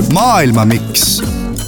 Maailmamiks.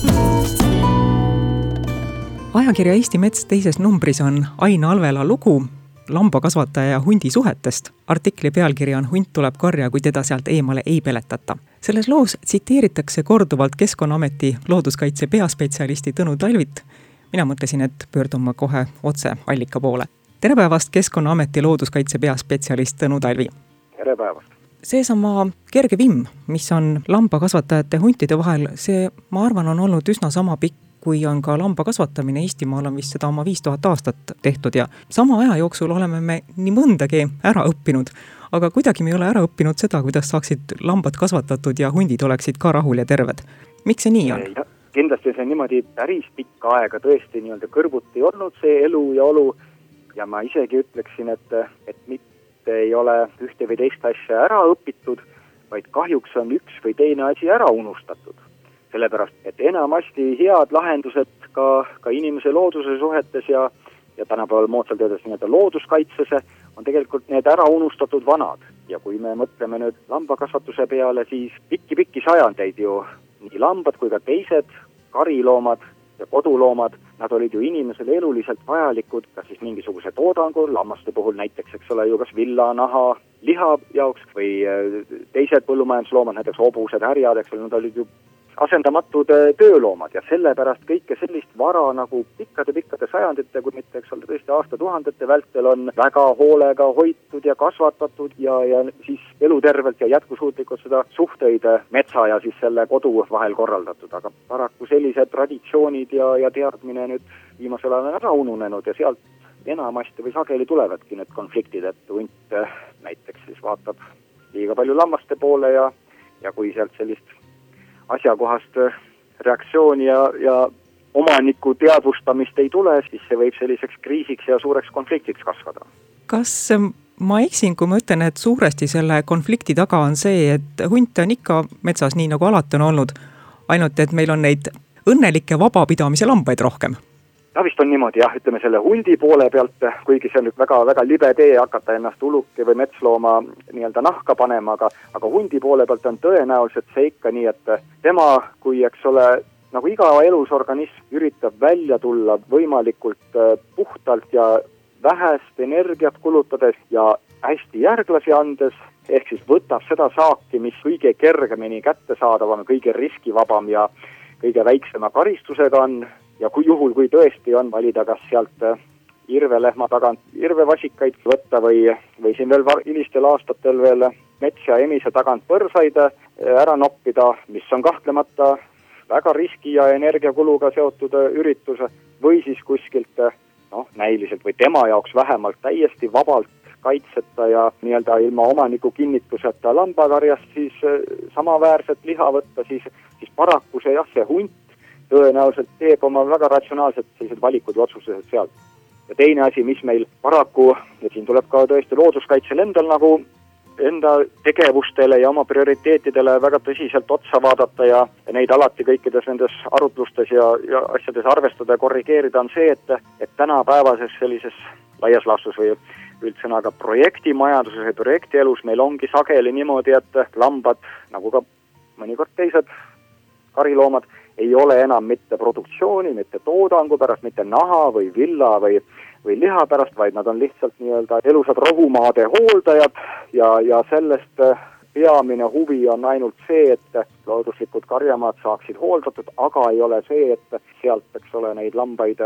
Ajakirja Eesti Mets teises numbris on Ain Alvela lugu lambakasvataja ja hundi suhetest. Artikli pealkiri on Hunt tuleb karja, kui teda sealt eemale ei peletata. Selles loos tsiteeritakse korduvalt Keskkonnaameti looduskaitse peaspetsialisti Tõnu Talvit. Mina mõtlesin, et pöördun ma kohe otse allika poole. Tere päevast, Keskkonnaameti looduskaitse peaspetsialist Tõnu Talvi. Tere päevast. Seesama kerge vimm, mis on lambakasvatajate huntide vahel, see, ma arvan, on olnud üsna sama pikk, kui on ka lamba kasvatamine. Eestimaal on vist seda oma 5000 aastat tehtud ja sama aja jooksul oleme me nii mõndagi ära õppinud, aga kuidagi me ei ole ära õppinud seda, kuidas saaksid lambad kasvatatud ja hundid oleksid ka rahul ja terved. Miks see nii on? Kindlasti see niimoodi päris pikka aega tõesti nii-öelda kõrvuti olnud see elu ja olu ja ma isegi ütleksin, et mitte ei ole ühte või teist asja ära õpitud, vaid kahjuks on üks või teine asi ära unustatud. Sellepärast, et enamasti head lahendused ka inimese looduse suhetes ja tänapäeval moodsalt öeldes nii-öelda looduskaitsese on tegelikult need ära unustatud vanad. Ja kui me mõtleme nüüd lambakasvatuse peale, siis pikki sajandeid ju nii lambad kui ka teised kariloomad ja koduloomad, nad olid ju inimesele eluliselt vajalikud, kas siis mingisuguse toodangu, lammaste puhul näiteks, eks ole ju, kas villa, naha, liha jaoks või teised põllumajandusloomad, näiteks hobused, härjad, eks ole, nad olid ju asendamatud tööloomad ja sellepärast kõike sellist vara nagu pikkade sajandite, kui mitte, eks ole, tõesti aastatuhandete vältel on väga hoolega hoitud ja kasvatatud ja siis elutervelt ja jätkusuutlikult seda suhteid metsa ja siis selle kodu vahel korraldatud, aga paraku sellised traditsioonid ja teadmine nüüd viimasel ajal on ära ununenud ja sealt enamasti või sageli tulevadki need konfliktid, et hunt näiteks siis vaatab liiga palju lammaste poole ja kui sealt sellist asjakohast reaktsiooni ja omaniku teadvustamist ei tule, siis see võib selliseks kriisiks ja suureks konfliktiks kasvada. Kas ma eksin, kui ma ütlen, et suuresti selle konflikti taga on see, et hunt on ikka metsas nii nagu alati on olnud, ainult et meil on neid õnnelikke vabapidamise lambaid rohkem? Ta vist on niimoodi, jah, ütleme selle hundi poole pealt, kuigi see on nüüd väga libe tee hakata ennast uluki või metslooma nii-öelda nahka panema, aga hundi poole pealt on tõenäoliselt see ikka nii, et tema, kui eks ole, nagu iga elusorganism üritab välja tulla võimalikult puhtalt ja vähest energiat kulutades ja hästi järglasi andes, ehk siis võtab seda saaki, mis kõige kergemini kättesaadavam, kõige riskivabam ja kõige väiksema karistusega on, ja kui tõesti on valida, kas sealt irvelehma tagant irvevasikaid võtta või siin veel hilistel aastatel veel mets ja emise tagant põrsaid ära noppida, mis on kahtlemata väga riski ja energiakuluga seotud üritus, või siis kuskilt näiliselt või tema jaoks vähemalt täiesti vabalt kaitseta ja nii-öelda ilma omaniku kinnituseta lambakarjast siis samaväärset liha võtta, siis paraku see hunt tõenäoliselt teeb oma väga ratsionaalselt sellised valikud ja otsused sealt. Ja teine asi, mis meil paraku, ja siin tuleb ka tõesti looduskaitsel endal nagu enda tegevustele ja oma prioriteetidele väga tõsiselt otsa vaadata ja neid alati kõikides nendes arutlustes ja asjades arvestada ja korrigeerida on see, et tänapäevases sellises laias laastus või üldsõnaga projektimajanduses või projektielus meil ongi sageli niimoodi, et lambad, nagu ka mõnikord teised kariloomad, ei ole enam mitte produktsiooni, mitte toodangu pärast, mitte naha või villa või liha pärast, vaid nad on lihtsalt nii-öelda elusad rohumaade hooldajad ja sellest peamine huvi on ainult see, et looduslikud karjamaad saaksid hooldatud, aga ei ole see, et sealt, eks ole, neid lambaid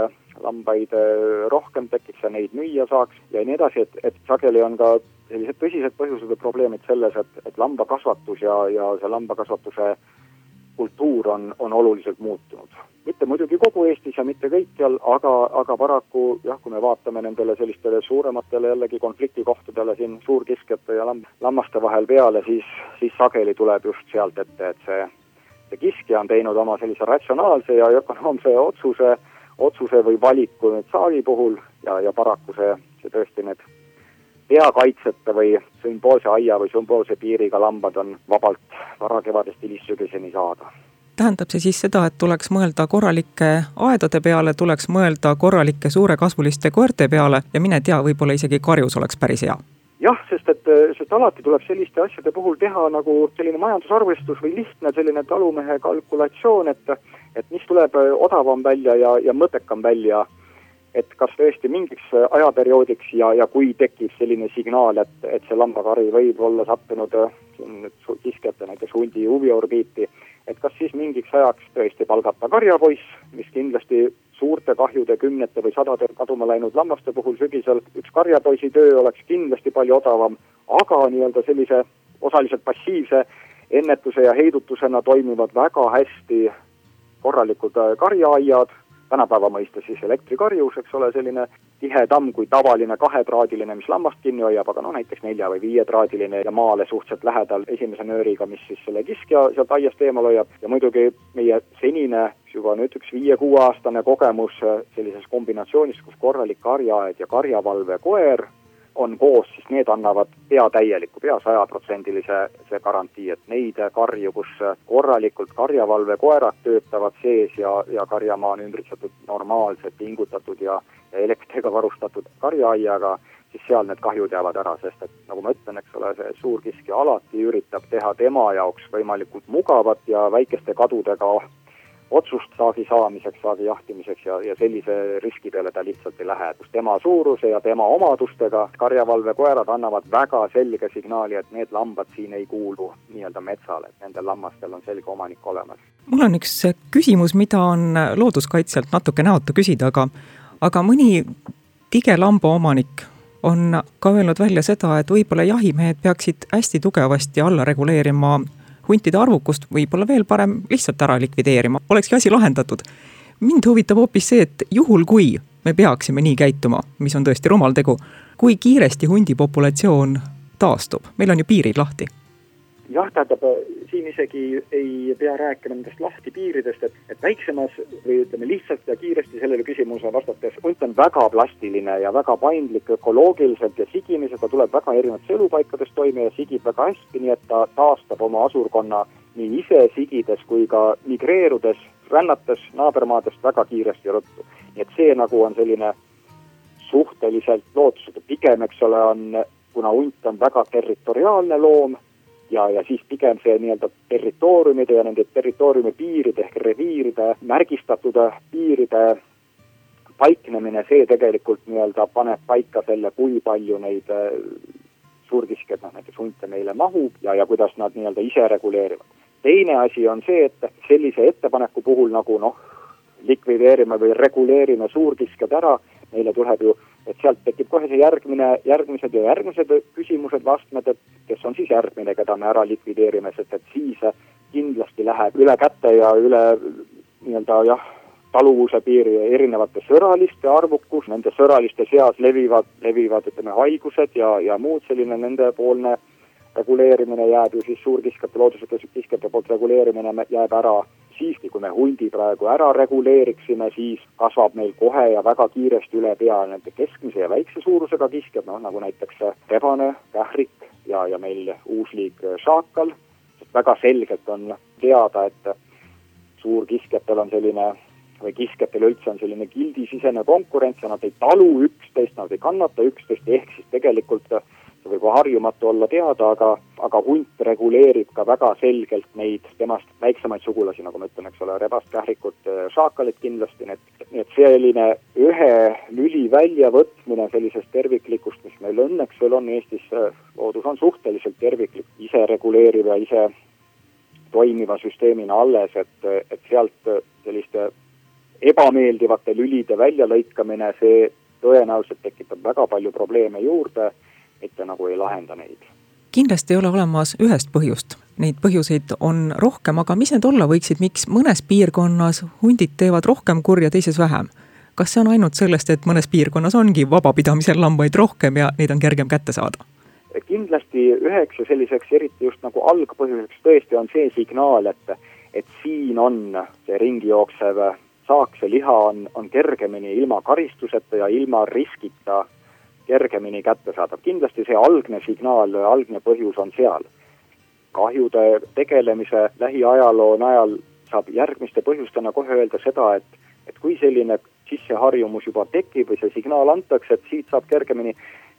rohkem tekiks ja neid müüa saaks ja nii edasi, et sageli on ka sellised tõsised põhjused ja probleemid selles, et lambakasvatus ja see lambakasvatuse kultuur on oluliselt muutunud. Mitte muidugi kogu Eestis ja mitte kõikjal, aga paraku, jah, kui me vaatame nendele sellistele suurematele jällegi konfliktikohtadele siin suurkiskjate ja lammaste vahel peale, siis sageli tuleb just sealt ette, et see kiskja on teinud oma sellise ratsionaalse ja ökonoomse otsuse või valiku nüüd saagi puhul ja paraku see tõesti need peakaitseta või sümboolse aia või sümboolse piiriga lambad on vabalt varakevadest hilissügiseni saada. Tähendab see siis seda, et tuleks mõelda korralike aedade peale, tuleks mõelda korralike suurekasvuliste koerte peale ja mine tea, võib-olla isegi karjus oleks päris hea? jah, sest alati tuleb selliste asjade puhul teha nagu selline majandusarvestus või lihtne selline talumehe kalkulatsioon, et mis tuleb odavam välja ja mõttekam välja, et kas tõesti mingiks ajaperioodiks ja kui tekib selline signaal, et see lambakari võib olla sattunud kiskjate näiteks hundi huviorbiiti, et kas siis mingiks ajaks tõesti palgata karjapoiss, mis kindlasti suurte kahjude, 10 või 100 kaduma läinud lammaste puhul sügisel üks karjapoisi töö oleks kindlasti palju odavam, aga nii-öelda sellise osaliselt passiivse ennetuse ja heidutusena toimivad väga hästi korralikud karjaaiad, tänapäeva mõistes siis elektrikarjus, eks ole, selline tihedam kui tavaline 2-traadiline, mis lammast kinni hoiab, aga näiteks 4- või 5-traadiline ja maale suhteliselt lähedal esimese nööriga, mis siis selle kiskja sealt aiast eemal hoiab. Ja muidugi meie senine juba nüüd üks 5-6 aastane kogemus sellises kombinatsioonis, kus korralik karjaaed ja karjavalve koer on koos, siis need annavad pea 100% garantii, et neid karju, kus korralikult karjavalve koerad töötavad sees ja karjamaa on ümbritsetud normaalselt pingutatud ja elektriga varustatud karjaaiaga, siis seal need kahjud jäävad ära, sest et nagu ma ütlen, eks ole, see suurkiskja alati üritab teha tema jaoks võimalikult mugavat ja väikeste kadudega otsust saagi saamiseks, saagi jahtimiseks ja sellise riski peale ta lihtsalt ei lähe. Tema suuruse ja tema omadustega karjavalvekoerad annavad väga selge signaali, et need lambad siin ei kuulu nii-öelda metsale, et nendel lammastel on selge omanik olemas. Mul on üks küsimus, mida on looduskaitsjalt natuke näotu küsida, aga mõni tige lamba omanik on ka öelnud välja seda, et võib-olla jahimehed peaksid hästi tugevasti alla reguleerima huntide arvukust, võib-olla veel parem lihtsalt ära likvideerima. Olekski asi lahendatud. Mind huvitab hoopis see, et juhul kui me peaksime nii käituma, mis on tõesti rumal tegu, kui kiiresti hundipopulatsioon taastub? Meil on ju piirid lahti. Jah, tähendab, siin isegi ei pea rääkima nendest lahti piiridest, et väiksemas või ütleme lihtsalt ja kiiresti sellele küsimusele vastates, hunt on väga plastiline ja väga paindlik ökoloogiliselt ja sigimised, ta tuleb väga erinevates elupaikadest toime ja sigib väga hästi, nii et ta taastab oma asurkonna nii ise sigides kui ka migreerudes, rännates naabermaadest väga kiiresti ja ruttu. Nii et see nagu on selline suhteliselt lootusetu, pigem, eks ole, kuna hunt on väga territoriaalne loom, ja siis pigem see nii-öelda territooriumide ja nende territooriumi piiride ehk reviiride, märgistatud piiride paiknemine, see tegelikult nii-öelda paneb paika selle, kui palju neid suurkiskjad, näiteks hunte meile mahub ja kuidas nad nii-öelda ise reguleerivad. Teine asi on see, et sellise ettepaneku puhul nagu likvideerime või reguleerime suurkiskjad ära, meile tuleb ju, et sealt tekib kohe see järgmised küsimused, vastmed, et kes on siis järgmine, keda me ära likvideerime, sest et siis kindlasti läheb üle käte ja üle nii-öelda taluvuse piiri erinevate sõraliste arvukus, nende sõraliste seas levivad ütleme haigused ja muud selline nendepoolne reguleerimine jääb ju siis suurkiskjate, looduslike kiskjate poolt reguleerimine jääb ära. Siiski, kui me hundi praegu ära reguleeriksime, siis kasvab meil kohe ja väga kiiresti üle pea nende keskmise ja väikse suurusega kiskjad, nagu näiteks rebane, kährik ja meil uusliik šaakal. Väga selgelt on teada, et suurkiskjatel on selline, või kiskjatel üldse on selline gildisisene konkurents ja nad ei talu üksteist, nad ei kannata üksteist, ehk siis tegelikult võib harjumatu olla teada, aga hunt reguleerib ka väga selgelt neid temast väiksemaid sugulasi, nagu ma ütlen, eks ole, rebast, kährikut, šaakalit kindlasti, nii et selline ühe lüli väljavõtmine sellisest terviklikust, mis meil õnneks veel on Eestis, loodus on suhteliselt terviklik, ise reguleeriv ja ise toimiva süsteemina alles, et sealt selliste ebameeldivate lülide väljalõikamine, see tõenäoliselt tekitab väga palju probleeme juurde, mitte nagu ei lahenda neid. Kindlasti ei ole olemas ühest põhjust. Neid põhjuseid on rohkem, aga mis need olla võiksid, miks mõnes piirkonnas hundid teevad rohkem kurja, teises vähem? Kas see on ainult sellest, et mõnes piirkonnas ongi vabapidamisel lambaid rohkem ja neid on kergem kätte saada? Kindlasti üheks ja selliseks eriti just nagu algpõhjuseks tõesti on see signaal, et siin on see ringi jooksev saaks ja liha on kergemini ilma karistuseta ja ilma riskita kergemini kätte saadab. Kindlasti see algne signaal, algne põhjus on seal. Kahjude tegelemise lähiajaloo najal saab järgmiste põhjustena kohe öelda seda, et kui selline sisseharjumus juba tekib või see signaal antakse, et siit saab kergemini,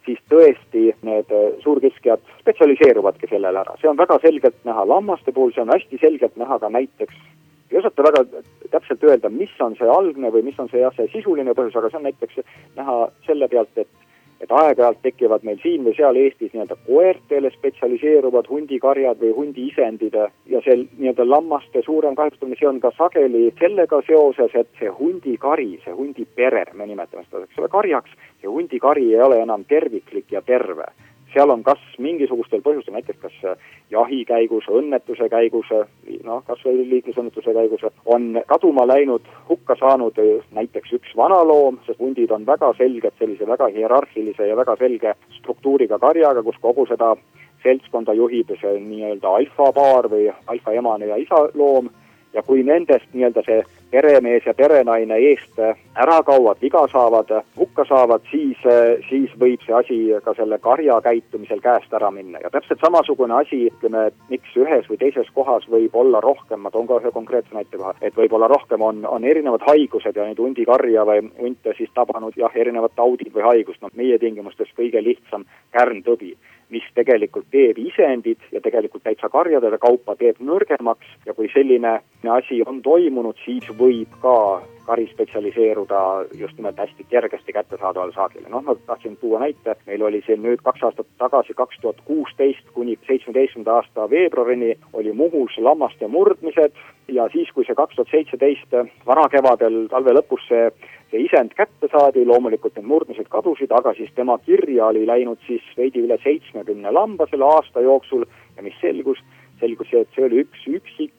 siis tõesti need suurkiskjad spetsialiseeruvadki sellele ära. See on väga selgelt näha lammaste puhul, see on hästi selgelt näha ka näiteks, ei osata väga täpselt öelda, mis on see algne või mis on see sisuline põhjus, aga see on näiteks näha selle pealt, et aeg-ajalt tekivad meil siin või seal Eestis nii-öelda koertele spetsialiseeruvad hundikarjad või hundiisendid ja see nii-öelda lammaste suurem kahjustamine, see on ka sageli sellega seoses, et see hundikari, see hundipere, me nimetame seda, eks ole, karjaks, see hundikari ei ole enam terviklik ja terve. Seal on kas mingisugustel põhjustel, näiteks kas jahi käigus, õnnetuse käigus, kas või liiklusõnnetuse käigus, on kaduma läinud, hukka saanud näiteks üks vana loom, sest hundid on väga selged sellise väga hierarhilise ja väga selge struktuuriga karjaga, kus kogu seda seltskonda juhib see nii-öelda alfapaar või alfaemane ja isa loom. Ja kui nendest nii-öelda see peremees ja perenaine eest ära kauvad, viga saavad, hukka saavad, siis võib see asi ka selle karja käitumisel käest ära minna. Ja täpselt samasugune asi, ütleme, miks ühes või teises kohas võib olla rohkem, ma toon ka ühe konkreetse näite koha, et võib olla rohkem on erinevad haigused ja neid hundikarja või hunte siis tabanud erinevad taudid või haigust. Meie tingimustes kõige lihtsam kärntõbi, mis tegelikult teeb isendid ja tegelikult täitsa karjadele kaupa teeb nõrgemaks ja kui selline asi on toimunud, siis võib ka kari spetsialiseeruda just nimelt hästi kergesti kättesaadaval saagile. Ma tahtsin tuua näite, meil oli siin nüüd 2 aastat tagasi, 2016 kuni 17. aasta veebruarini oli Muhus lammaste murdmised ja siis, kui see 2017 varakevadel talve lõpus see isend kätte saadi, loomulikult need murdmised kadusid, aga siis tema kirja oli läinud siis veidi üle 70 lamba selle aasta jooksul ja mis selgus, et see oli üks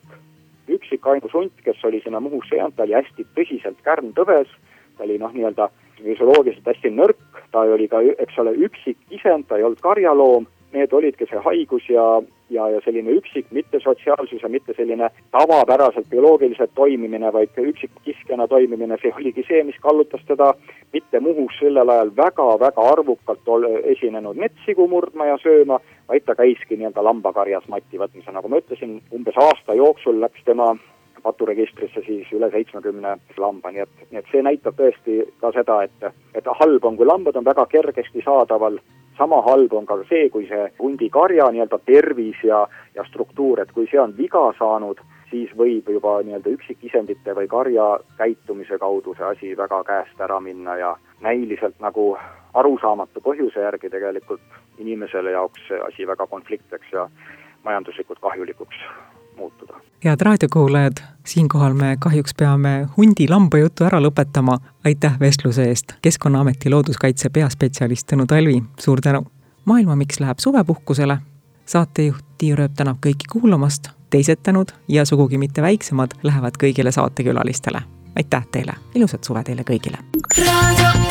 üksik ainus hunt, kes oli sinna Muhusse jäänud, ta oli hästi tõsiselt kärntõves, ta oli nii-öelda füsioloogiliselt hästi nõrk, ta oli ka, eks ole, üksik isend, ta ei olnud karjaloom, need olidki see haigus ja selline üksik, mitte sotsiaalsus ja mitte selline tavapäraselt bioloogiliselt toimimine, vaid üksikkiskjana toimimine, see oligi see, mis kallutas teda mitte Muhus sellel ajal väga-väga arvukalt esinenud metssigu murdma ja sööma, vaid ta käiski nii-öelda lambakarjas matti võtmise. Nagu ma ütlesin, umbes aasta jooksul läks tema paturegistrisse siis üle 70 lamba, nii et see näitab tõesti ka seda, et halb on, kui lambad on väga kergesti saadaval, sama halb on ka see, kui see hundikarja nii-öelda tervis ja struktuur, et kui see on viga saanud, siis võib juba nii-öelda üksikisendite või karja käitumise kaudu see asi väga käest ära minna ja näiliselt nagu arusaamatu põhjuse järgi tegelikult inimesele jaoks see asi väga konfliktseks ja majanduslikult kahjulikuks muutuda. Head raadiokuulajad, siinkohal me kahjuks peame hundi-lamba jutu ära lõpetama. Aitäh vestluse eest. Keskkonnaameti looduskaitse peaspetsialist Tõnu Talvi, suur tänu. Maailmamix läheb suvepuhkusele. Saatejuht Tiiu Rööp tänab kõiki kuulamast. Teised tänud ja sugugi mitte väiksemad lähevad kõigile saatekülalistele. Aitäh teile. Ilusat suve teile kõigile.